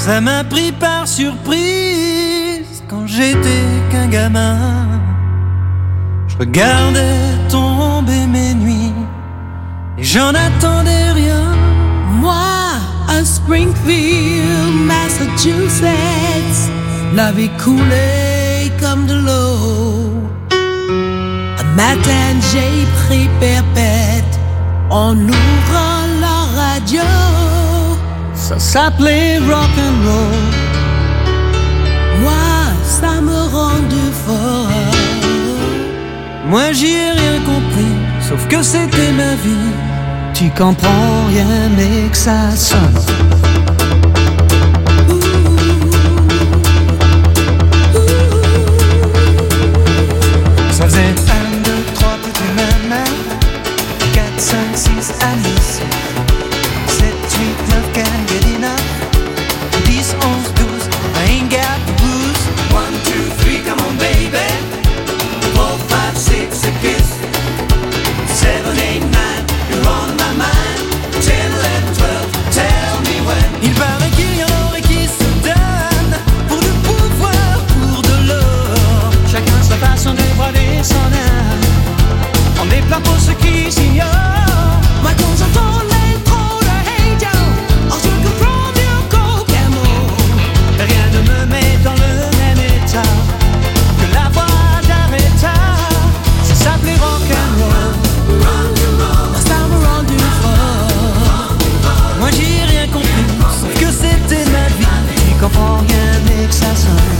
Ça m'a pris par surprise quand j'étais qu'un gamin. Je regardais tomber mes nuits et j'en attendais rien. Moi, à Springfield, Massachusetts, la vie coulait comme de l'eau. Un matin, j'ai pris perpète en ouvrant la radio. Ça s'appelait rock'n'roll. Moi, ça me rendait fort. Moi, j'y ai rien compris, sauf que c'était ma vie. Tu comprends rien, mais que ça sonne. Ça faisait 1, 2, 3, petit maman. 4, 5, 6, Alice. 7, 8, 9, can't get enough. 10, 11, 12, I ain't got the blues. 1, 2, 3, come on baby. 4, 5, 6, a kiss. 7, 8, 9, you're on my mind. 10, 11, 12, tell me when. Il paraît qu'il y en aurait qui se donnent pour du pouvoir, pour de l'or. Chacun sa façon de dévoiler son âme. On est plein pour ceux qui s'ignorent. Moi quand j'entends l'intro de Hey Joe, oh je comprends mieux qu'aucun mot. Rien ne me met dans le même état que la voix d'Aretha. Ça s'appelait rock'n'roll. Ça me rendu fort. Moi j'y ai rien compris, sauf que c'était ma vie. Tu comprends rien mais que ça sonne.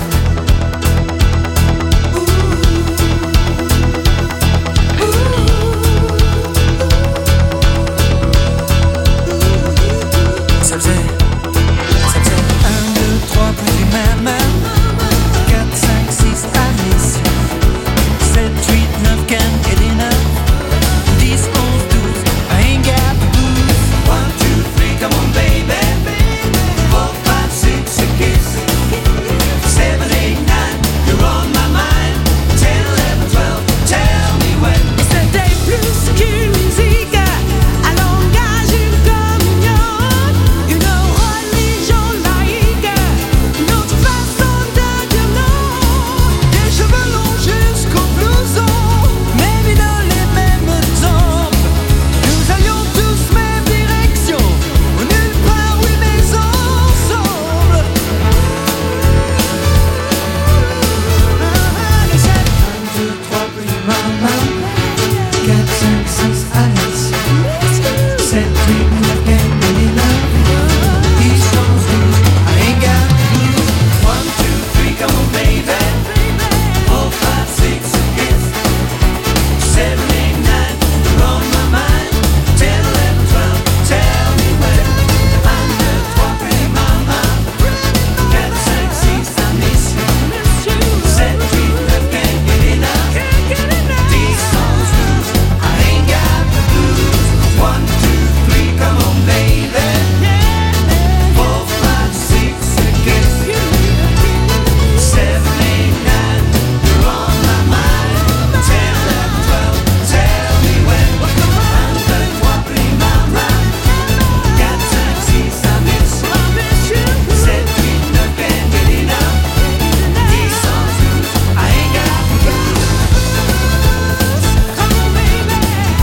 Ça faisait 1, 2, 3, petit maman. 4, 5, 6, Alice. 7, 8, 9, can't get enough. 10, 11, 12, I ain't got the blues. 1, 2, 3, come on baby. 4, 5, 6, a kiss. 7, 8, 9, you're on my mind. 10, 11, 12, tell me when. Et c'était plus qu'une musique, un langage, une communion, une religion laïque, une autre façon de dire non. Des cheveux longs jusqu'au blouson, mais mis dans les mêmes temps. Nous allions tous même direction, nulle part, oui, mais ensemble. 1, 2, 3, plus maman. 4, 5, 6, Alice. 7, 8, 9, can't get enough. 10, 11, 12, I ain't got the blues. 1, 2, 3, come on baby. 4, 5, 6, a kiss. 7, 8, 9, you're on my mind. 10, 11, 12, tell me when. 1, 2, 3, pretty mama. 4, 5, 6, I miss you. 7, 8, 9, can't get enough. 10, 11, 12, I ain't got the blues. 1, 2, 3, come on baby. 4, 5, 6, a kiss. 7, 8, 9, you're on my mind. 10, 11, 12, tell me when. 1, 2, 3, pretty mama. 4, 5, 6, I miss you. 7, 8, 9, can't get enough. 10, 11, 12, I ain't got the blues. Come on baby,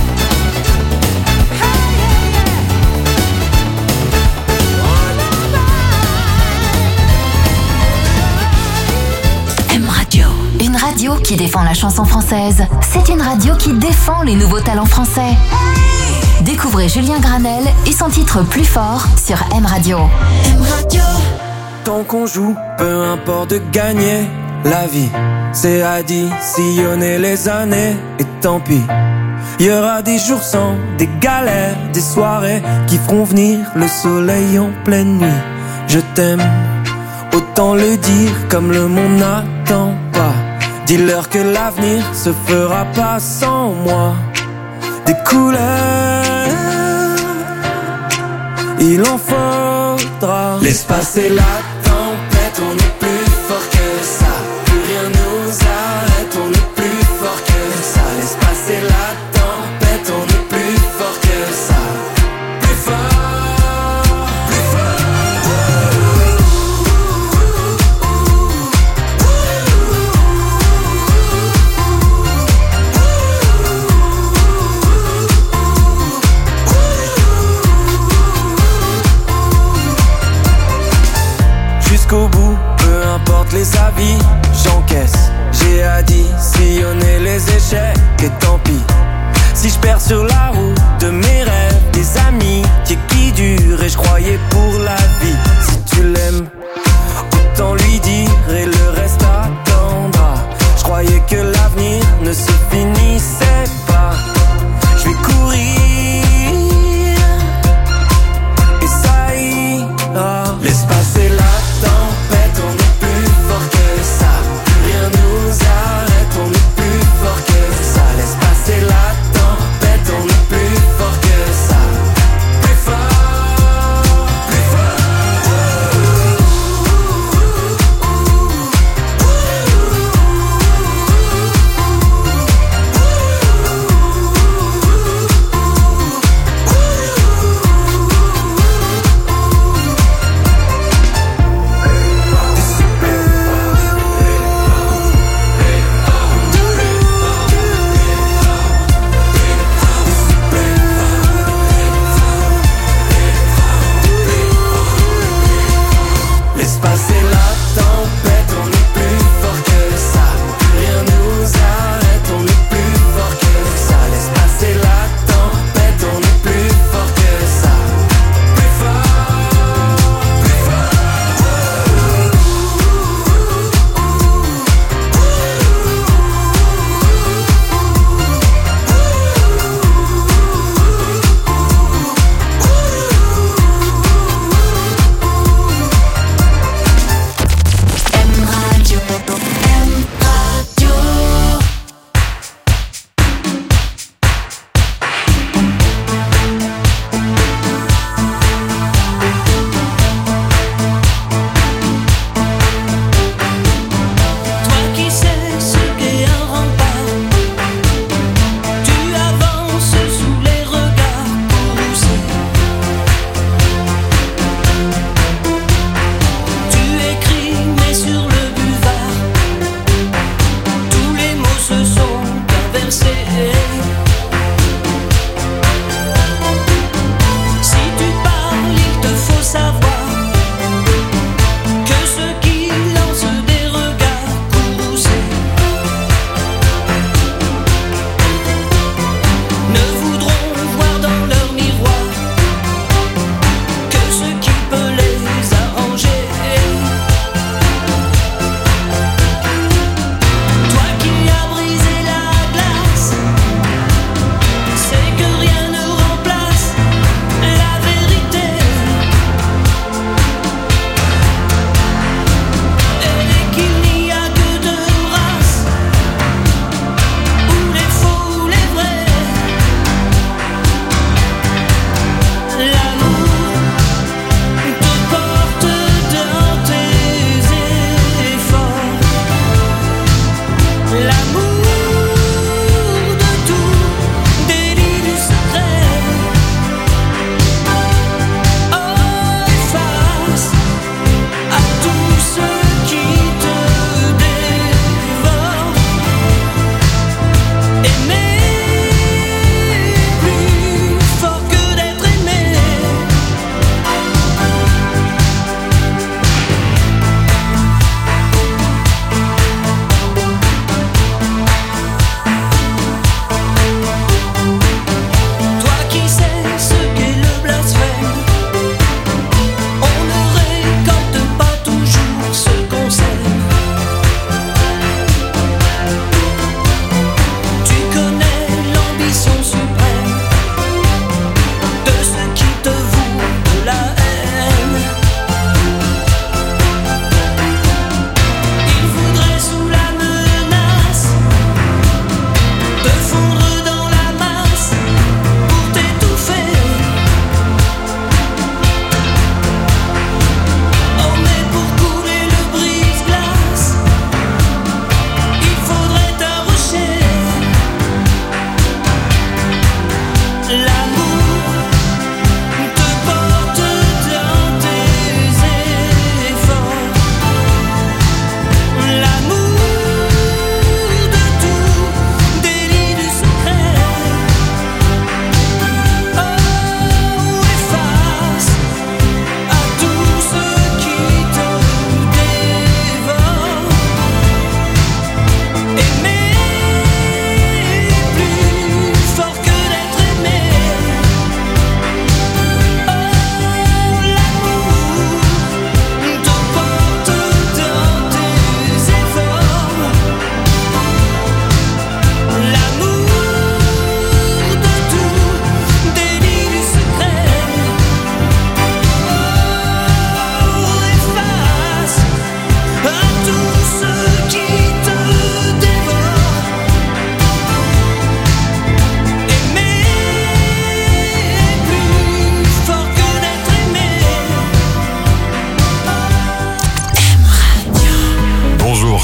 M Radio. Une radio qui défend la chanson française. C'est une radio qui défend les nouveaux talents français. Découvrez Julien Granel et son titre Plus fort sur M Radio. M Radio. Tant qu'on joue, peu importe de gagner. La vie, c'est additionner les années. Et tant pis, il y aura des jours sans, des galères, des soirées qui feront venir le soleil en pleine nuit. Je t'aime, autant le dire comme le monde n'attend pas. Dis-leur que l'avenir se fera pas sans moi. Des couleurs, il en faudra. Laisse passer la tempête, on est plus fort que ça. Plus rien nous arrête, on est plus fort que ça. Laisse passer la tempête, on est plus fort que ça. Plus fort, plus fort. jusqu'au bout, peu importe les avis, j'encaisse. J'ai additionné les échecs et tant pis. Si je perds sur la route de mes rêves, des amis qui durent et je croyais pour la vie. Si tu l'aimes, autant lui dire et le reste attendra. Je croyais que l'avenir ne se finissait pas. Je vais courir et ça ira. Laisse passer la tempête, on est plus fort que ça. Rien nous arrête, on est plus fort que ça. Laisse passer la tempête, on est plus fort que ça. Plus fort, plus fort.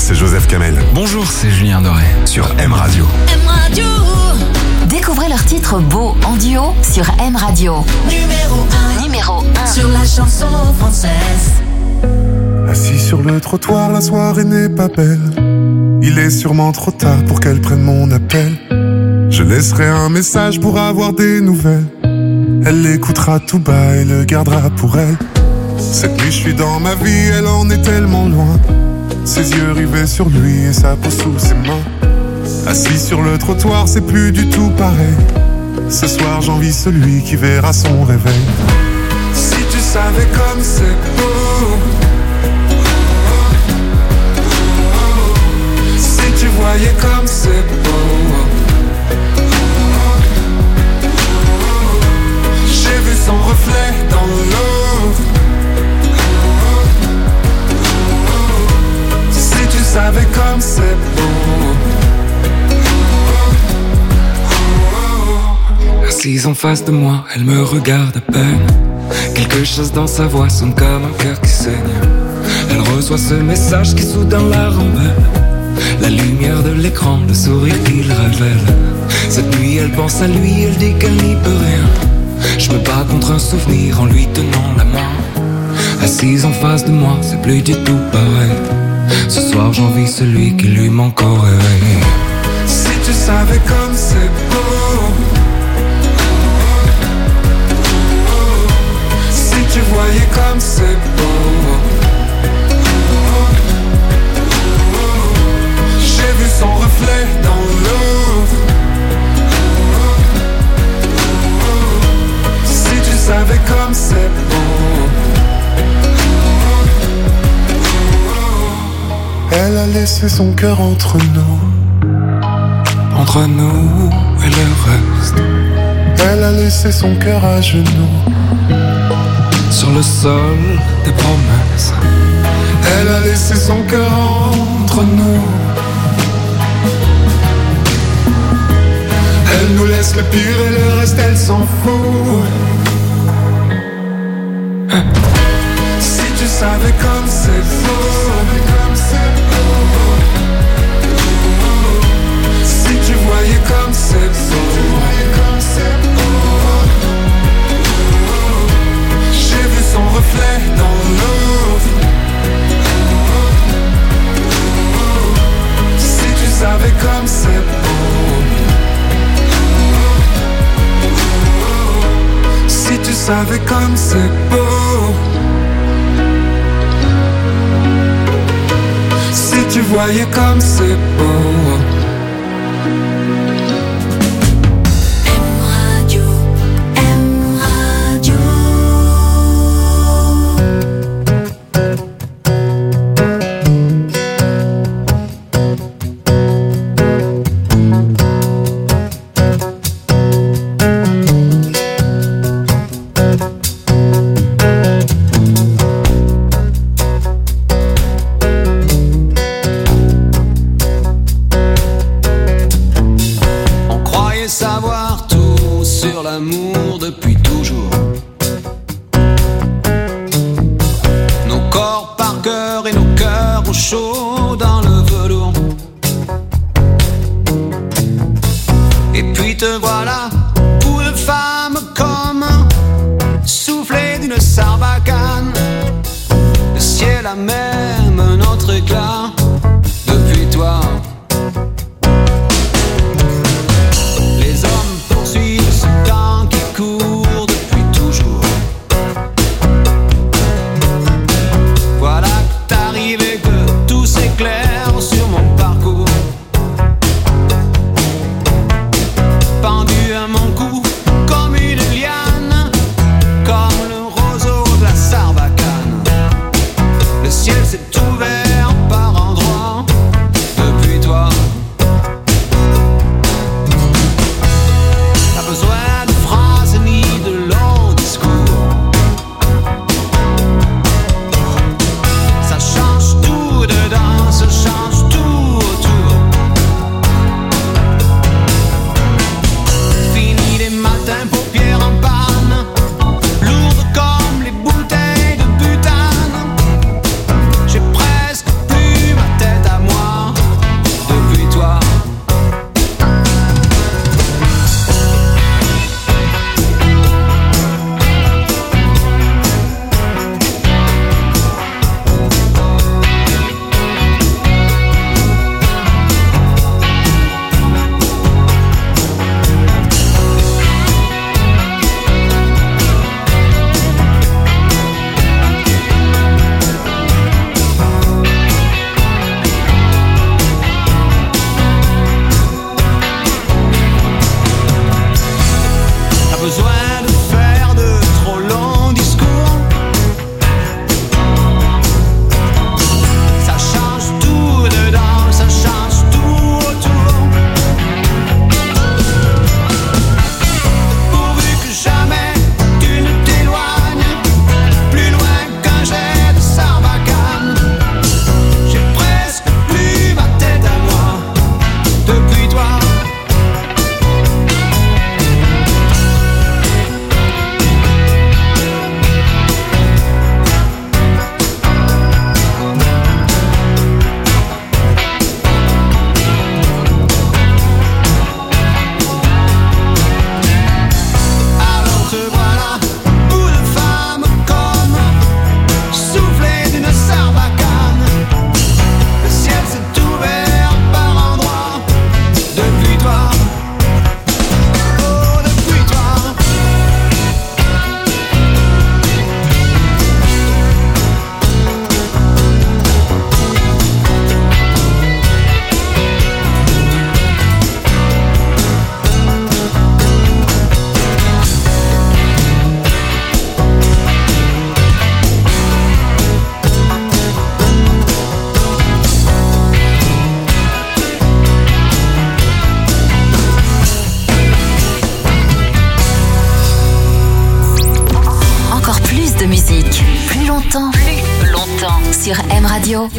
c'est Joseph Kamel. Bonjour, c'est Julien Doré. Sur M Radio. M Radio. Découvrez leur titre Beau en duo sur M Radio. Numéro 1 sur la chanson française. Assis sur le trottoir, la soirée n'est pas belle. Il est sûrement trop tard pour qu'elle prenne mon appel. Je laisserai un message pour avoir des nouvelles. Elle l'écoutera tout bas et le gardera pour elle. Cette nuit je suis dans ma vie, elle en est tellement loin. Ses yeux rivés sur lui et sa peau sous ses mains. Assis sur le trottoir, c'est plus du tout pareil. Ce soir j'envie celui qui verra son réveil. Si tu savais comme c'est beau, si tu voyais comme c'est beau. J'ai vu son reflet dans l'eau. Si tu savais comme c'est beau. Assise en face de moi, elle me regarde à peine. Quelque chose dans sa voix sonne comme un cœur qui saigne. Elle reçoit ce message qui soudain la rend belle. La lumière de l'écran, le sourire qu'il révèle. Cette nuit elle pense à lui, elle dit qu'elle n'y peut rien. Je me bats contre un souvenir en lui tenant la main. Assise en face de moi, c'est plus du tout pareil. Ce soir j'envie celui qui lui manque au réveil. Si tu savais comme c'est beau, si tu voyais comme c'est beau. J'ai vu son reflet dans l'eau. Si tu savais comme c'est beau. Elle a laissé son cœur entre nous. Entre nous et le reste. Elle a laissé son cœur à genoux. Sur le sol des promesses. Elle a laissé son cœur entre nous. Elle nous laisse le pire et le reste elle s'en fout. Si tu savais comme c'est beau. Si tu voyais comme c'est beau. J'ai vu son reflet dans l'eau. Si tu savais comme c'est beau. Si tu savais comme c'est beau. Si tu voyais comme c'est beau. Le ciel s'est ouvert par en longtemps. Sur M Radio.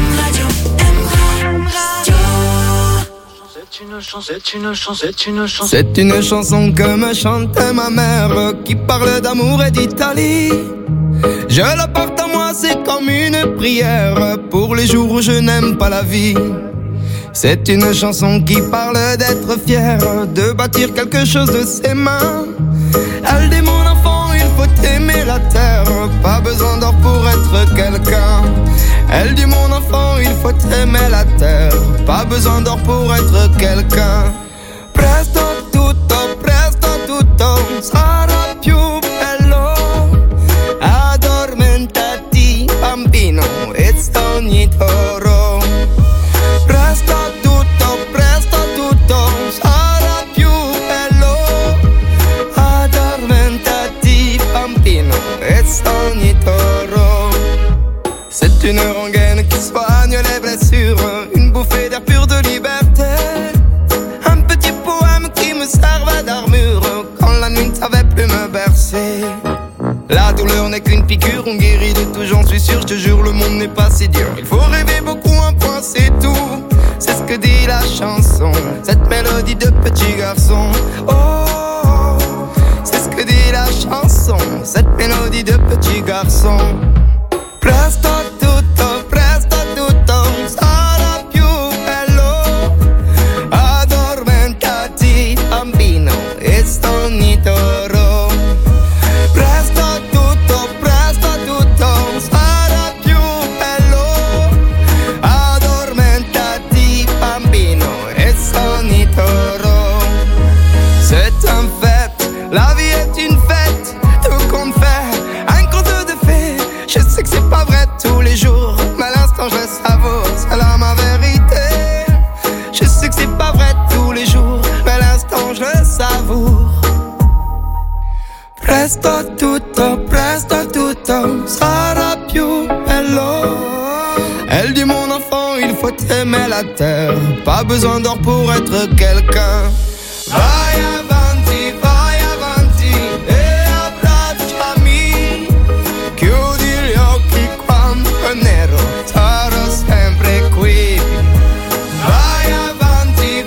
C'est une chanson que me chantait ma mère, qui parle d'amour et d'Italie. Je la porte à moi, c'est comme une prière pour les jours où je n'aime pas la vie. C'est une chanson qui parle d'être fier, de bâtir quelque chose de ses mains. Elle dit mon enfant, il faut aimer la terre, pas besoin d'or pour être quelqu'un. Elle dit mon enfant, il faut aimer la terre, pas besoin d'or pour être quelqu'un. Presto tutto sarà più bello. Addormentati bambino e sogni toro. Presto tutto sarà più bello. Addormentati bambino e sogni toro. C'est une rengaine qui soigne les blessures, une bouffée d'air pur de liberté. Un petit poème qui me servait d'armure quand la nuit ne savait plus me bercer. La douleur n'est qu'une piqûre, on guérit de tout, j'en suis sûr, je te jure, le monde n'est pas si dur. Il faut rêver beaucoup, un point c'est tout. C'est ce que dit la chanson, cette mélodie de petit garçon. Oh, c'est ce que dit la chanson, cette mélodie de petit garçon. Presto tutto sarà più bello. Addormentati bambino e sogni toro. Presto tutto sarà più bello. Addormentati bambino e sogni toro. C'est un fait, la vie est une fête, tout compte fait, un conte de fées. Je sais que c'est pas vrai tous les jours, mais à l'instant je le savoure, c'est là ma vérité. Je sais que c'est pas vrai tous les jours, mais à l'instant je le savoure. Presto tutto sarà più bello. Elle dit mon enfant, il faut aimer la terre, pas besoin d'or pour être quelqu'un. Vai avanti e abbracciami. Chiudi gli occhi quando è nero, sarò sempre qui. Vai avanti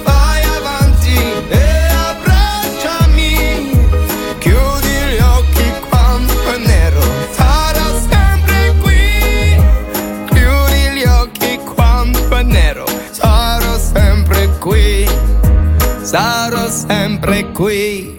e abbracciami. Chiudi gli occhi quando è nero, sarò sempre qui. Chiudi gli occhi quando è nero, sarò sempre qui. Sarò sempre qui.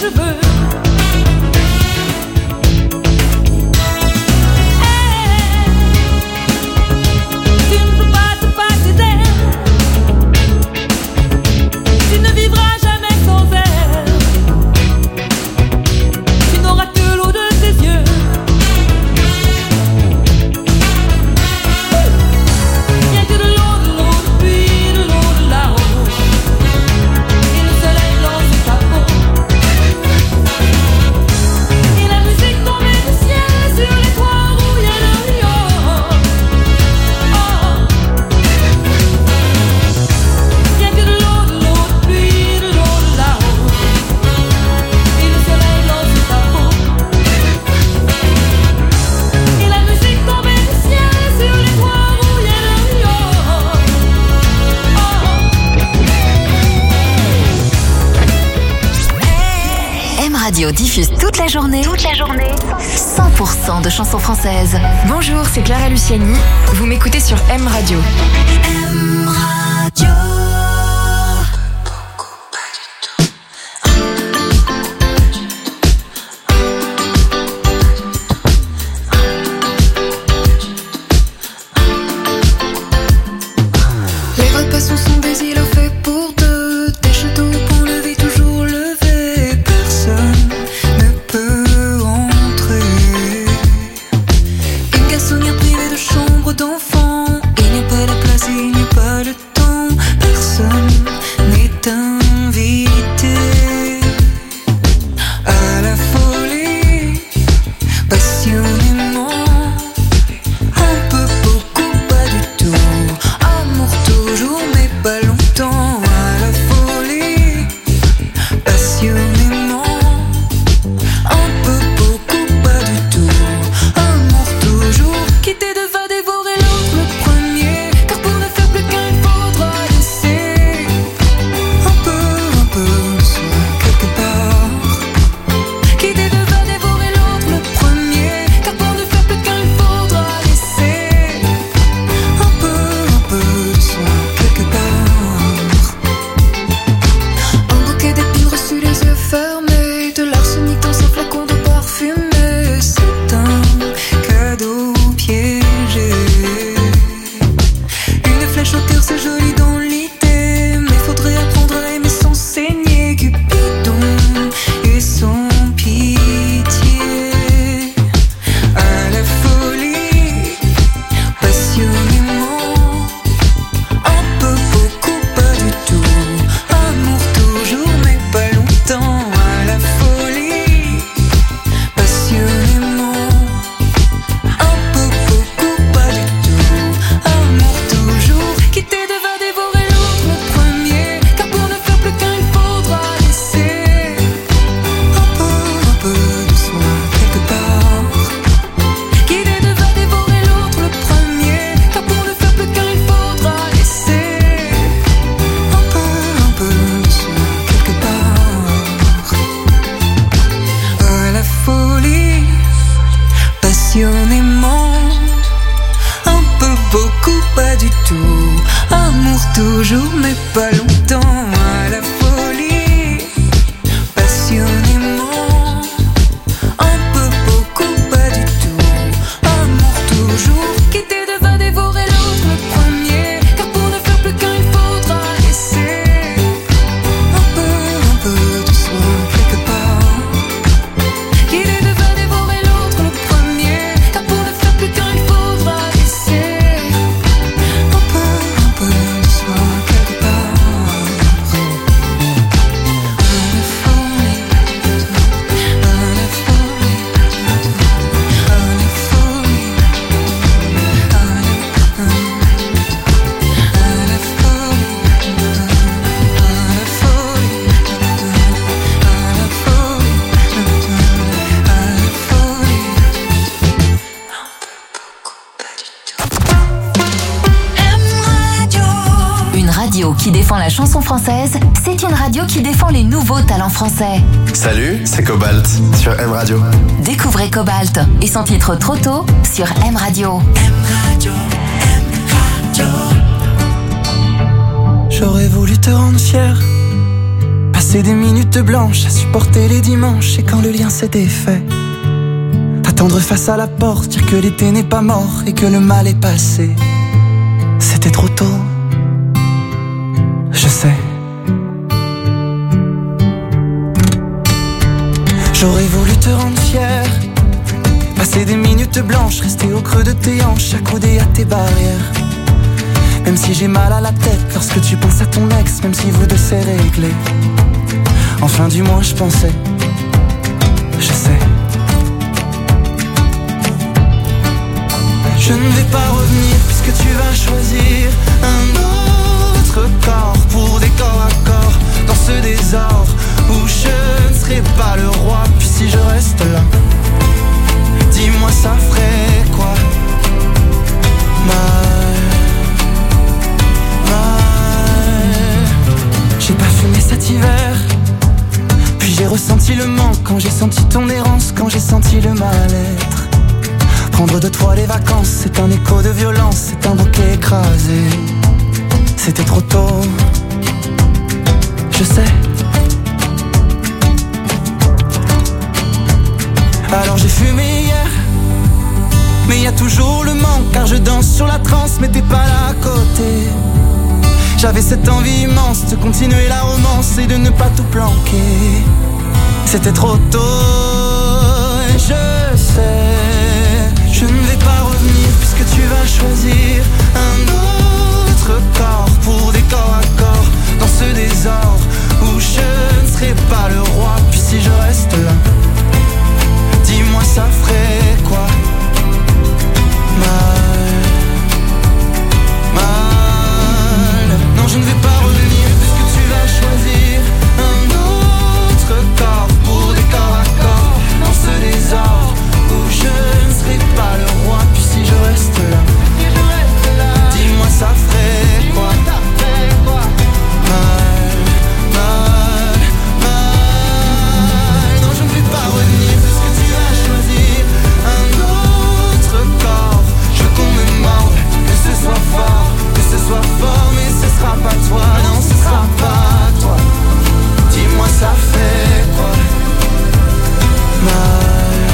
cheveux. Tu ne peux pas te passer d'elle. Tu ne vivras jamais sans elle. Tu n'auras que l'eau de tes yeux. Rien que de l'eau, puis de l'eau de là-haut. Et le soleil dans ta peau. Et la musique tombait du ciel sur les toits rouillés de Rio. Rien que de l'eau, puis de l'eau de là-haut. Et le soleil dans ta peau. Et la musique tombait du ciel sur les toits rouillés de Rio. M Radio diffuse toute la journée 100% de chansons françaises. Bonjour, c'est Clara Luciani. Vous m'écoutez sur M Radio. M Radio. Les repas sont des îlots faits pour deux, des châteaux pour lever, toujours levé. Personne ne peut entrer. Une garçonnière privée de chambre d'enfant. Il n'y a pas la place, il n'y a pas le temps. Personne n'est invité à la folie, passionnément. Un peu, beaucoup, pas du tout. Amour toujours, mais pas longtemps. À la folie, passionnément. Un peu, beaucoup, pas du tout. Amour toujours. Quitter va dévorer l'autre le premier. Car pour ne faire plus qu'un, il faudra laisser un peu de soi quelque part. Quitter va dévorer l'autre le premier. Car pour ne faire plus qu'un, il faudra laisser un peu de soi quelque part. Un bouquet d'épines reçu les yeux fermés. De l'arsenic dans un flacon de parfumé. C'est un cadeau piégé. Une flèche au cœur, c'est joli dans l'idée. Mais faudrait apprendre à aimer sans saigner. Cupidon et sans pitié. À la folie, passionnément. Un peu, beaucoup, pas du tout. Amour toujours, mais pas longtemps. À la folie, passionnément. Un peu, beaucoup, pas du tout. Amour toujours. Quitter va dévorer l'autre le premier. Car pour ne faire plus qu'un, il faudra laisser un peu de soi quelque part. Quitter va dévorer l'autre le premier. Car pour ne faire plus qu'un, il faudra laisser un peu de soi quelque part. À la folie, passionnément. Un peu, beaucoup, pas du tout. Amour toujours, mais pas longtemps. À la folie, passionnément. Un peu, beaucoup, pas du tout. Amour toujours. Quitter va dévorer l'autre le premier. Car pour ne faire plus qu'un, il faudra laisser un peu de soi quelque part. Quitter va dévorer l'autre le premier. Car pour ne faire plus qu'un, il faudra laisser un peu de soi quelque part. radio qui défend la chanson française, c'est une radio qui défend les nouveaux talents français. Salut, c'est Cobalt sur M Radio. Découvrez Cobalt et son titre Trop tôt sur M Radio. M Radio, M Radio. J'aurais voulu te rendre fier, pas Passer des minutes blanches à supporter les dimanches. Et quand le lien s'est défait, attendre face à la porte, dire que l'été n'est pas mort et que le mal est passé. C'était trop tôt, je sais. J'aurais voulu te rendre fier, passer des minutes blanches, rester au creux de tes hanches, accoudé à tes barrières. Même si j'ai mal à la tête lorsque tu penses à ton ex, même si vous deux c'est réglé. Enfin du moins je pensais, je sais. Je ne vais pas revenir puisque tu vas choisir un autre corps pour des corps à corps dans ce désordre où je ne serai pas le roi. Puis si je reste là, dis-moi ça ferait quoi? Mal. J'ai pas fumé cet hiver, puis j'ai ressenti le manque quand j'ai senti ton errance, quand j'ai senti le mal-être. Prendre de toi les vacances, c'est un écho de violence, c'est un bouquet écrasé. C'était trop tôt, je sais. Alors j'ai fumé hier, mais y a toujours le manque, car je danse sur la transe, mais t'es pas là à côté. J'avais cette envie immense de continuer la romance et de ne pas tout planquer. C'était trop tôt, et je sais. Je ne vais pas revenir puisque tu vas choisir un autre corps pour des corps à corps dans ce désordre où je ne serai pas le roi. Puis si je reste là, dis-moi ça ferait quoi? Mal. Non, je ne vais pas revenir puisque tu vas choisir un autre corps pour des corps à corps dans ce désordre où je ne serai pas le roi. Puis si je reste là, dis-moi ça ferait quoi? Mal. Non, je ne vais pas revenir puisque tu vas choisir un autre corps. Je veux qu'on me morde, que ce soit fort, mais ce sera pas toi, non, ce sera pas toi. Dis-moi ça fait quoi? Mal,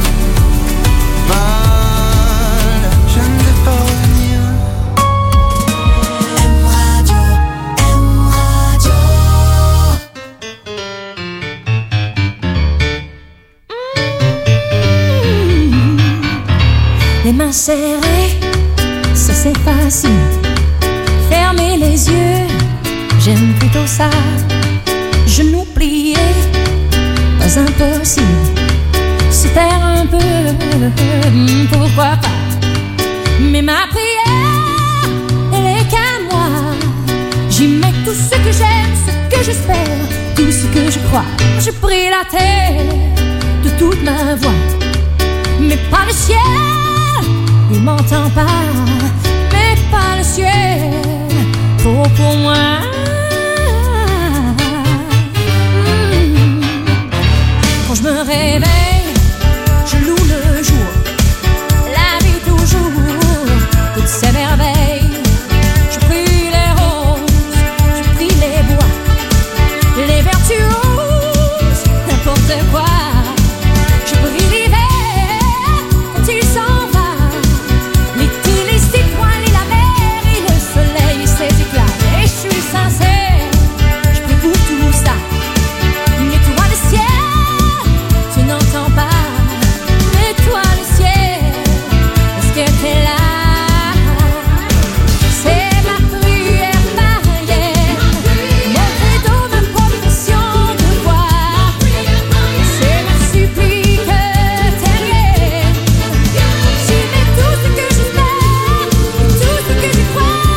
je ne vais pas revenir. M Radio. Les mains serrées, ça c'est facile. Fermer les yeux, j'aime plutôt ça. Genoux pliés, pas impossible. Se taire un peu, pourquoi pas. Mais ma prière, elle est qu'à moi. J'y mets tout ce que j'aime, ce que j'espère, tout ce que je crois. Je prie la terre de toute ma voix, mais pas le ciel, il m'entend pas. Mais pas le ciel, trop pour moi. Quand je me réveille, je loue le jour, la vie toujours, toutes ces merveilles. Je prie les roses, je prie les bois, les vertueuses, n'importe quoi. Je prie l'hiver quand il s'en va, l'été, les étoiles et la mer et le soleil et ses éclats. Et je suis sincère, je prie pour tout ça. Mais toi le ciel, tu n'entends pas. Mais toi le ciel, est-ce que t'es là? C'est ma prière marienne, mon credo, ma profession de foi. C'est ma supplique terrienne. J'y mets tout ce que j'espère, tout ce que je crois.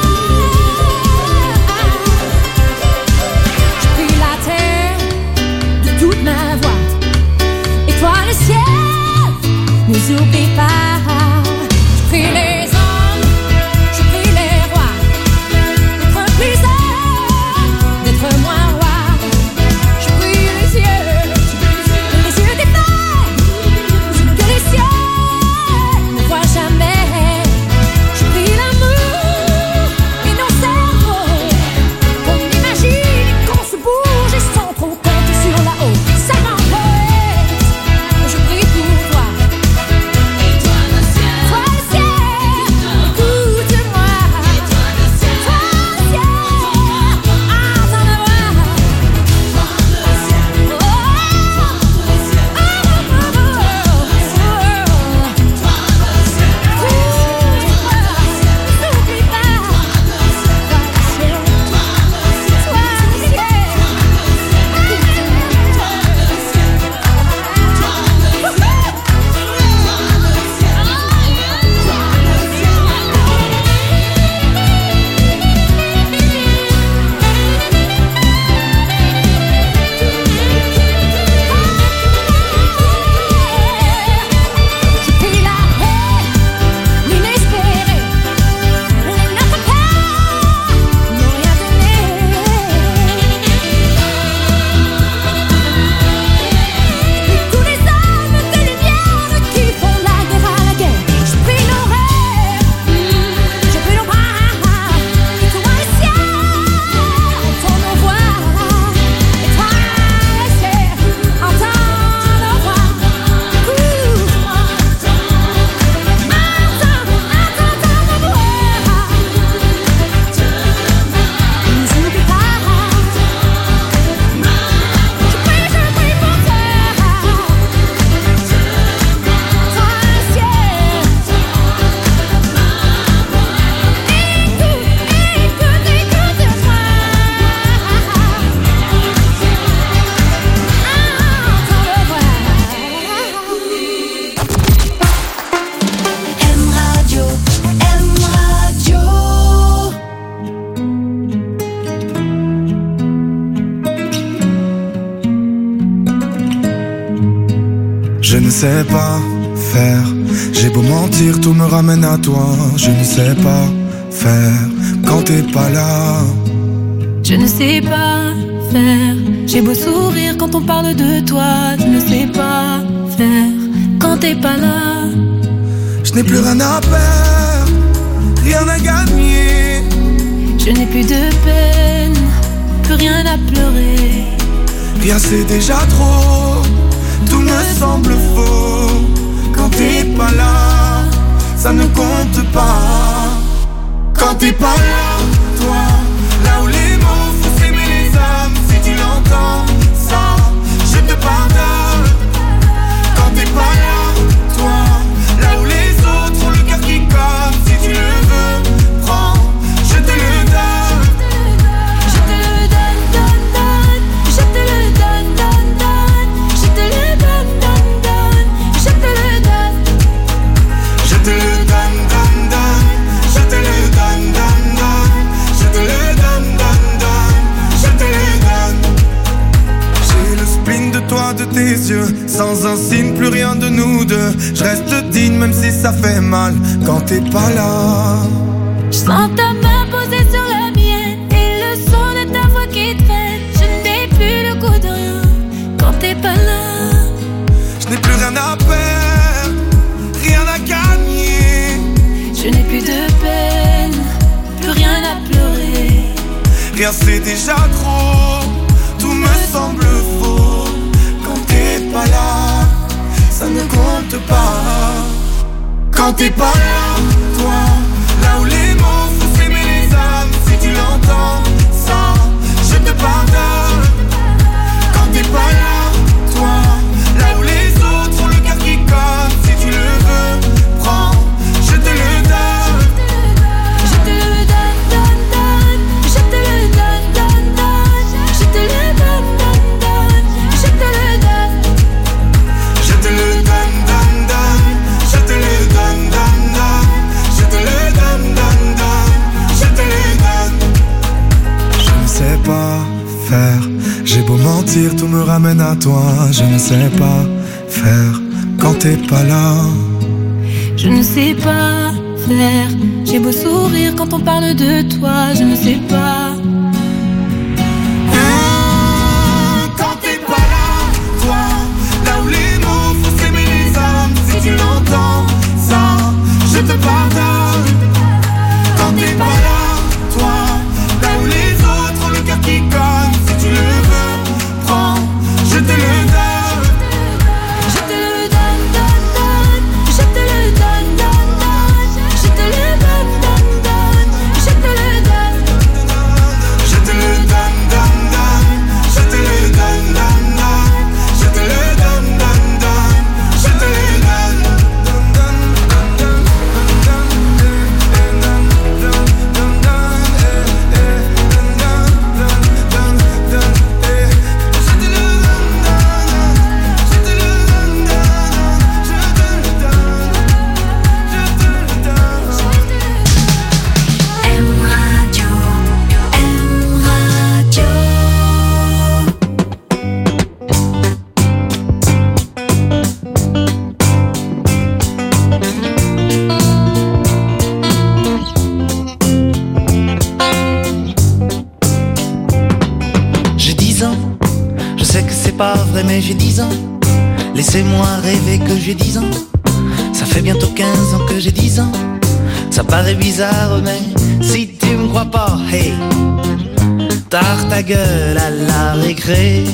Je prie la terre de toute ma voix, et toi le ciel, ne oublie pas. Je prie les hommes, je prie les rois, d'être plus heureux, d'être moins roi. Je prie les yeux des femmes, ce que les cieux ne voient jamais. Je prie l'amour et nos cerveaux, qu'on imagine et qu'on se bouge et sans Je ne sais pas faire. J'ai beau mentir, tout me ramène à toi. Je ne sais pas faire quand t'es pas là. Je ne sais pas faire. J'ai beau sourire quand on parle de toi. Je ne sais pas faire quand t'es pas là. Je n'ai plus rien à perdre, rien à gagner. Je n'ai plus de peine, plus rien à pleurer. Rien c'est déjà trop, tout me semble faux. Quand t'es pas là, ça ne compte pas. Quand t'es pas là, toi, là où les mots font s'aimer les âmes. Si tu l'entends, ça, je te pardonne. Quand t'es pas là, toi, là où les autres ont le cœur qui colle. Si tu le veux, prends, je te le donne. Je te le donne, donne, donne. Je te le donne, donne, donne. Je te le donne, donne, donne. Je te le donne. Je te le donne, donne, donne. Je te le donne, donne, donne. Je te le donne, donne, donne. Je te le donne. J'ai le spleen de toi, de tes yeux. Sans un signe, plus rien de nous deux. Je reste digne même si ça fait mal quand t'es pas là. Je sens ta main posée sur la mienne et le son de ta voix qui traîne. Je n'ai plus le goût de rien quand t'es pas là. Je n'ai plus rien à perdre, rien à gagner. Je n'ai plus de peine, plus rien à pleurer. Rien c'est déjà trop, tout me semble faux. Quand t'es pas là, ça ne compte pas. Quand t'es pas là, toi, là où les mots font s'aimer les âmes. Si tu l'entends, ça, je te pardonne. Quand t'es pas là, toi, là où les autres ont le cœur qui colle. Si tu le veux, prends, je te le donne. Je te le donne, donne, donne. Je te le donne, donne, donne. Je te le donne, donne, donne. Je te le donne. Je te le donne, donne, donne. Je te le donne, donne, donne. Je te le donne, donne, donne. Je te le donne. Je ne sais pas faire. J'ai beau mentir, tout me ramène à toi. Je ne sais pas faire quand t'es pas là. Je ne sais pas faire. J'ai beau sourire quand on parle de toi. Je ne sais pas. Quand t'es pas là, toi, là où les mots font s'aimer les âmes. Si tu l'entends, ça, je te pardonne. Quand t'es pas là, toi, là où les autres ont le cœur qui colle. Si tu le veux, prends, je te le donne. Je te le donne, donne, donne. Je te le donne, donne, donne. Je te le donne, donne, donne. Je te le donne. Je te le donne, donne, donne. Je te le donne, donne, donne. Je te le donne, donne, donne. Je te le donne. J'ai 10 ans, je sais que c'est pas vrai mais j'ai 10 ans. Laissez-moi rêver que j'ai 10 ans. Ça fait bientôt 15 ans que j'ai 10 ans. Ça paraît bizarre mais si tu me crois pas, hey, tard ta gueule à la récré.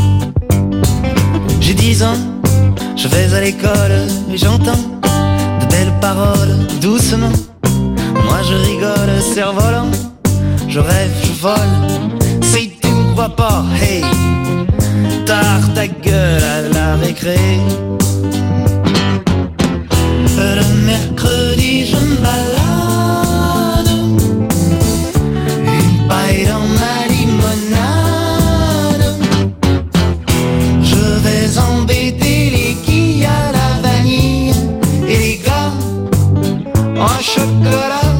J'ai 10 ans, je vais à l'école et j'entends de belles paroles doucement. Moi je rigole, cerf-volant, je rêve, je vole. Si tu me crois pas, hey, tard ta gueule à la récré. Le mercredi je me balade, une paille dans ma limonade. Je vais embêter les quilles à la vanille et les gars en chocolat.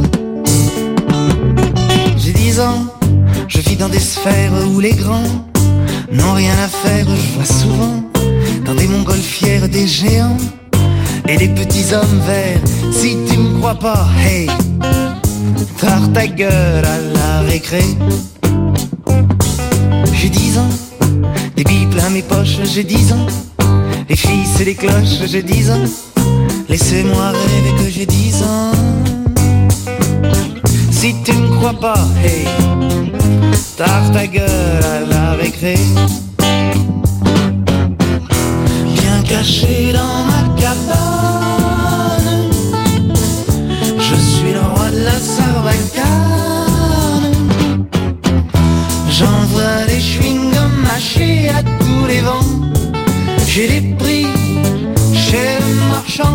J'ai 10 ans, je vis dans des sphères où les grands n'ont rien à faire. Je vois souvent dans des montgolfières des des géants et des petits hommes verts. Si tu me crois pas, hey, tard ta gueule à la récré. J'ai 10 ans, des billes plein mes poches, j'ai 10 ans. Les filles c'est les cloches, j'ai 10 ans. Laissez-moi rêver que j'ai 10 ans. Si tu me crois pas, hey, tard ta gueule à la récré. Bien caché dans ma cabane, je suis le roi de la sarbacane. J'envoie des chewing-gums mâchés à tous les vents. J'ai des prix chez le marchand.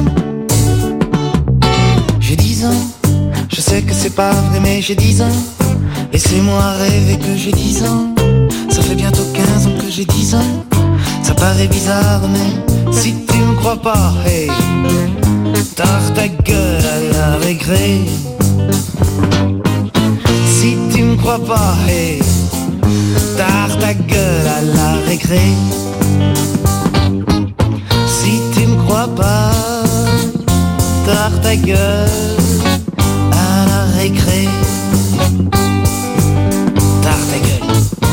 J'ai 10 ans, je sais que c'est pas vrai mais j'ai 10 ans. Laissez-moi rêver que j'ai 10 ans. Ça fait bientôt 15 ans que j'ai 10 ans. Ça paraît bizarre mais si tu me crois pas, hey, tard ta gueule à la récré. Si tu me crois pas, hey, tard ta gueule à la récré. Si tu me crois pas, tard ta gueule à la récré. Tard ta gueule.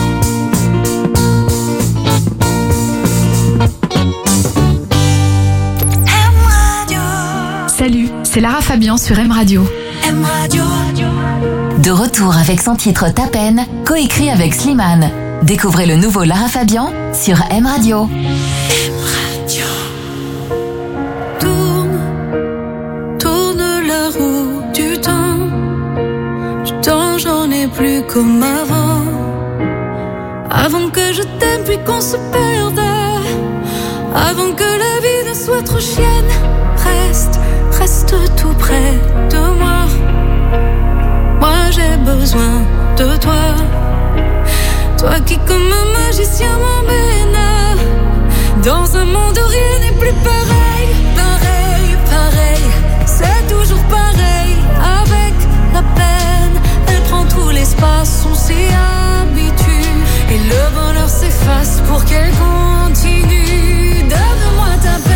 Salut, c'est Lara Fabian sur M Radio. M Radio. De retour avec son titre Ta peine, coécrit avec Slimane. Découvrez le nouveau Lara Fabian sur M Radio. M Radio. Tourne, tourne la roue du temps. Du temps, j'en ai plus comme avant. Avant que je t'aime puis qu'on se perde. Avant que la vie ne soit trop chienne. Reste tout près de moi. Moi j'ai besoin de toi. Toi qui comme un magicien m'emmène dans un monde où rien n'est plus pareil. Pareil, c'est toujours pareil. Avec la peine, elle prend tout l'espace. On s'y habitue et le bonheur s'efface pour qu'elle continue. Donne-moi ta peine.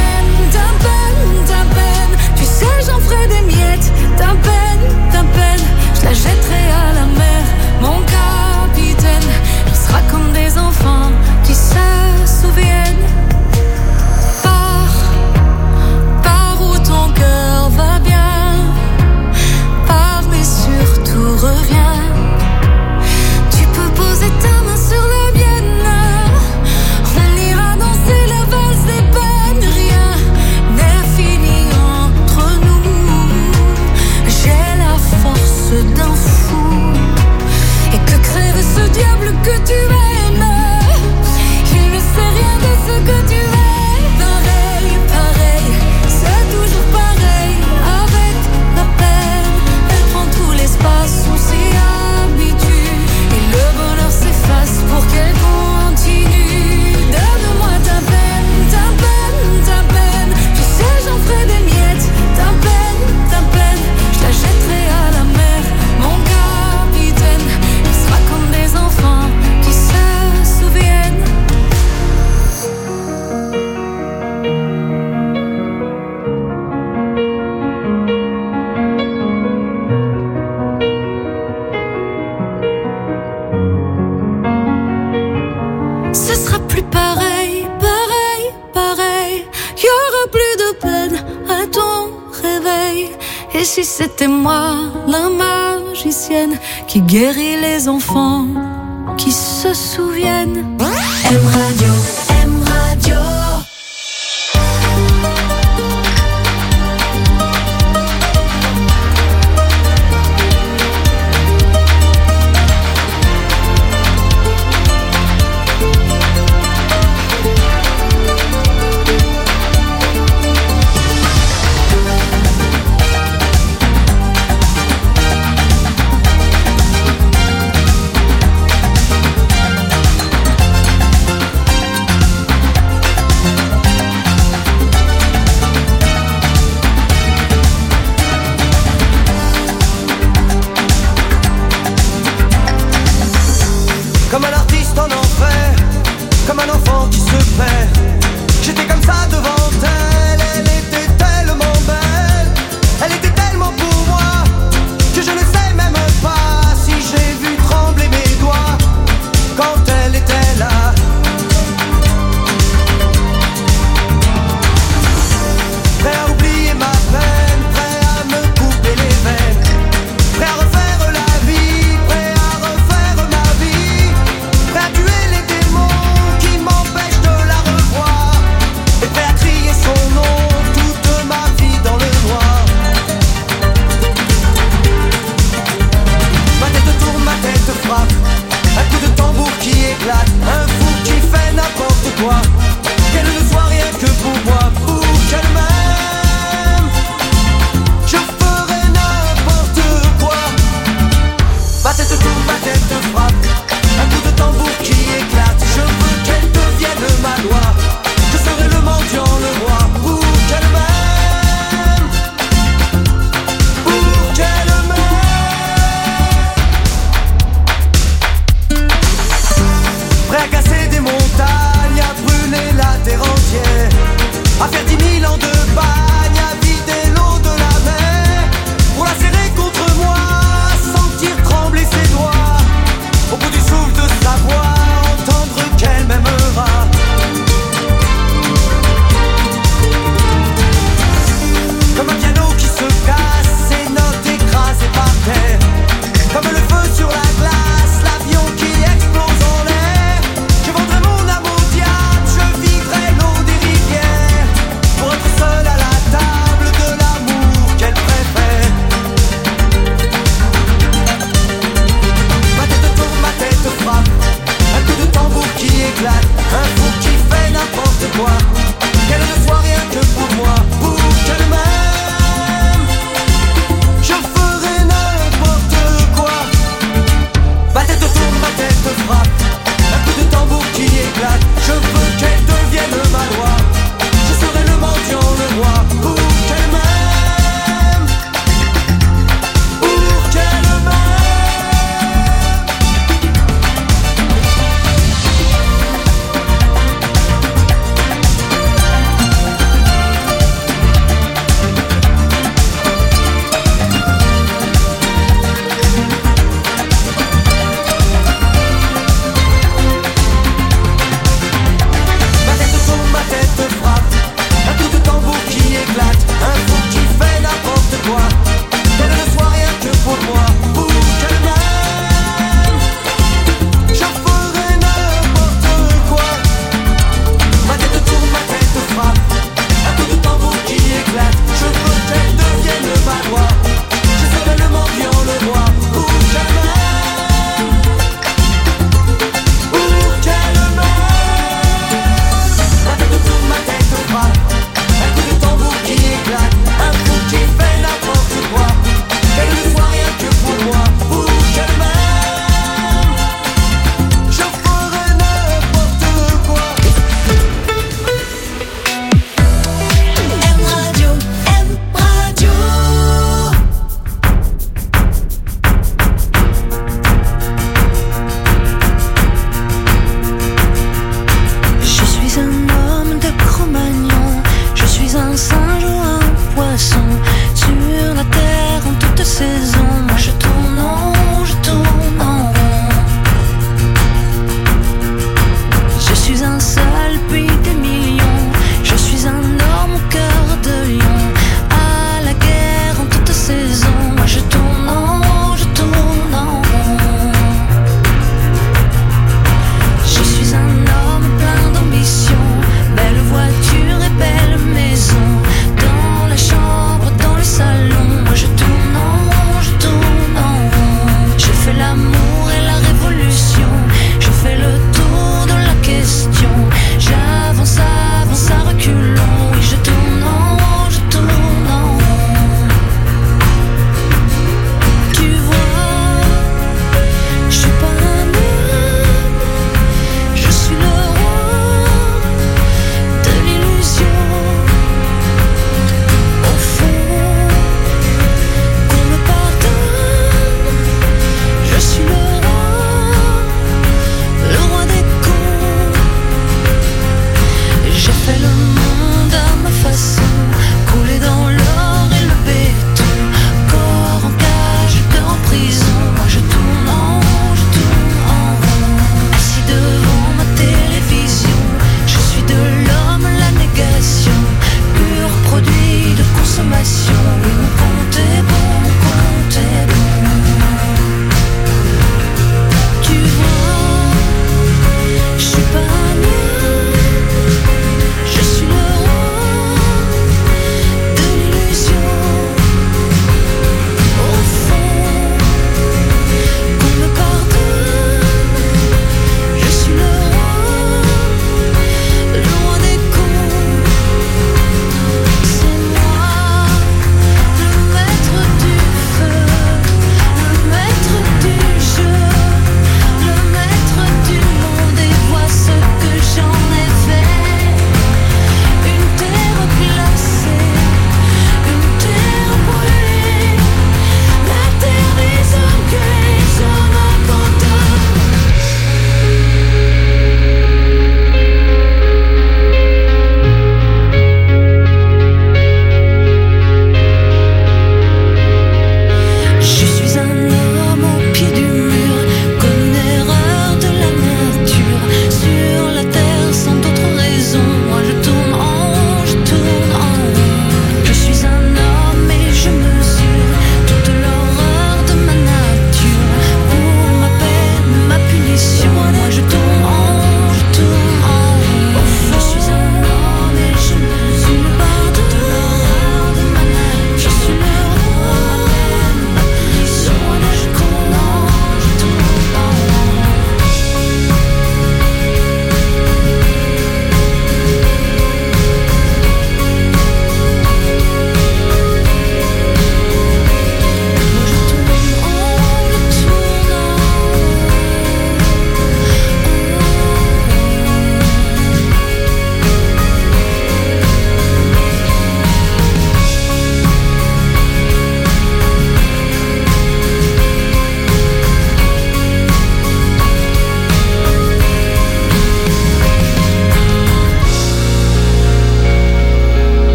Tu sais j'en ferai des miettes. Ta peine, je la jetterai à la mer. Mon capitaine, on sera comme des enfants qui se souviennent. Pars où ton cœur va bien. Pars mais surtout reviens. Tu peux poser ta main sur la mienne. On ira danser la valse des peines. Rien n'est fini entre nous. J'ai la force d'un fou. Et que crève ce diable que tu aimes. Il ne sait rien de ce que tu es. Pareil, c'est toujours pareil. Avec la peine, elle prend tout l'espace. On s'y habitue et le bonheur s'efface pour qu'elle continue. Donne-moi ta peine. Tu sais j'en ferai des miettes. Ta peine, je la jetterai à la mer. Mon capitaine, il sera comme des enfants qui se souviennent. Ce sera plus pareil. Y aura plus de peine à ton réveil. Et si c'était moi, la magicienne, qui guérit les enfants qui se souviennent. M Radio.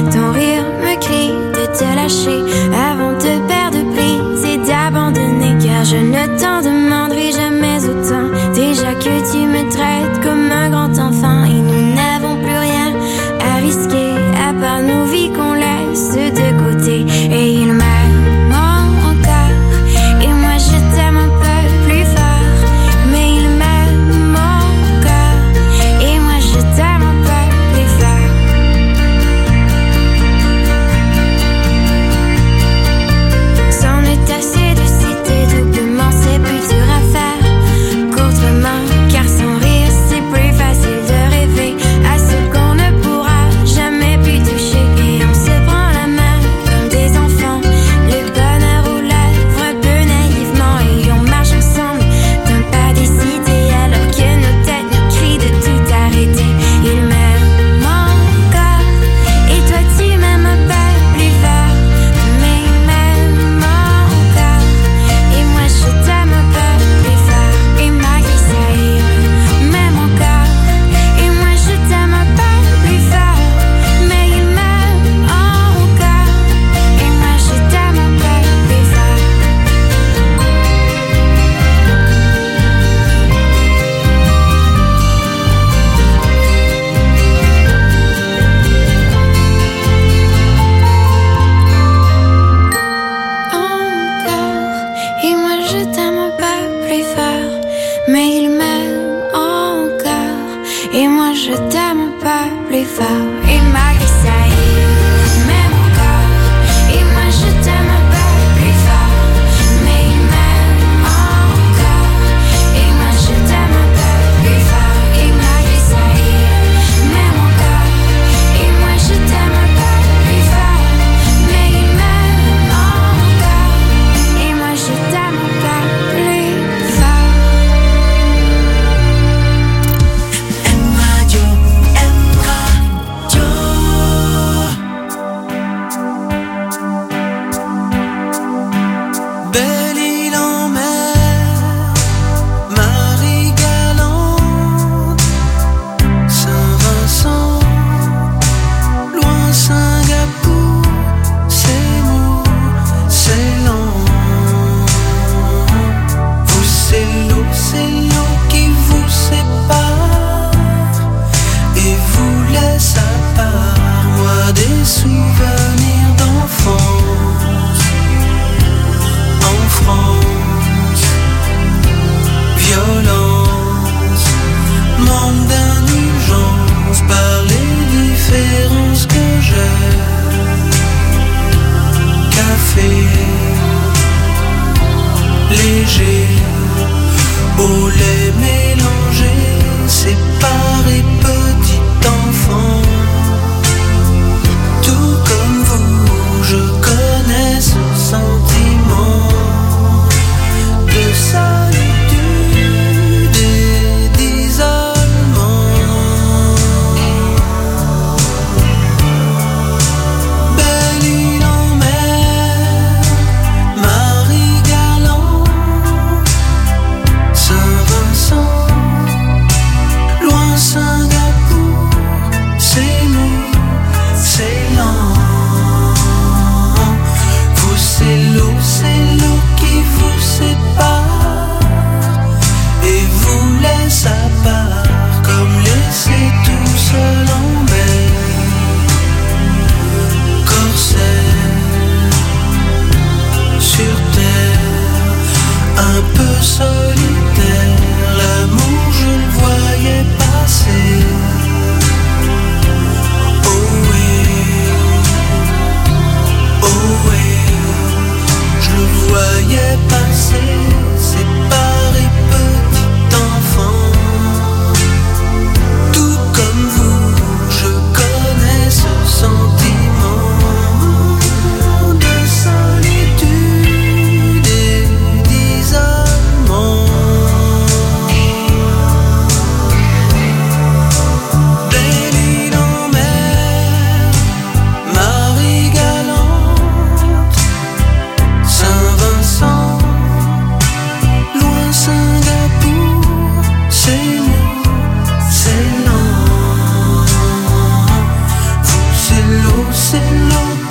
Ton rire me crie de te lâcher avant de perdre prise et d'abandonner. Car je ne t'en demanderai jamais autant. Déjà que tu me traites comme un grand enfant. Et nous n'avons plus rien à risquer à part nos vies qu'on laisse de côté. Et il m'aime encore et moi je t'aime un peu plus fort. Mais il m'aime encore et moi je t'aime un peu plus fort. C'en est assez de citer doublement, c'est plus dur à faire qu'autrement. Car sans rire c'est plus facile de rêver à ce qu'on ne pourra jamais plus toucher. Et on se prend la main comme des enfants, le bonheur aux lèvres un peu naïvement. Et on marche ensemble d'un pas décidé alors que nos têtes nous crient de tout arrêter. Il m'aime encore et toi tu m'aimes un peu plus fort. Mais il m'aime encore et moi je t'aime un peu plus fort. Et malgré ça il m'aime encore et moi je t'aime un peu plus fort. Mais il m'aime encore et moi je t'aime un peu plus fort. Et moi je t'aime un peu plus fort. Mais il m'aime encore et moi je t'aime un peu plus fort. Et malgré ça il m'aime encore et moi je t'aime un peu plus fort. Mais il m'aime encore et moi je t'aime un peu plus fort. Et malgré ça il m'aime encore et moi je t'aime un peu plus fort. Mais il m'aime encore et moi je t'aime un peu plus fort. Radio, Radio. Belle île en mer, Marie galante, Saint-Vincent, loin Singapour, c'est mou, c'est lent. Vous c'est l'eau qui vous sépare et vous laisse à part. Moi des souvenirs d'enfance en France, violence, manque d'indulgence par les différences que j'ai. Café léger, au lait mélangé, séparé petit enfant, tout comme c'est l'eau.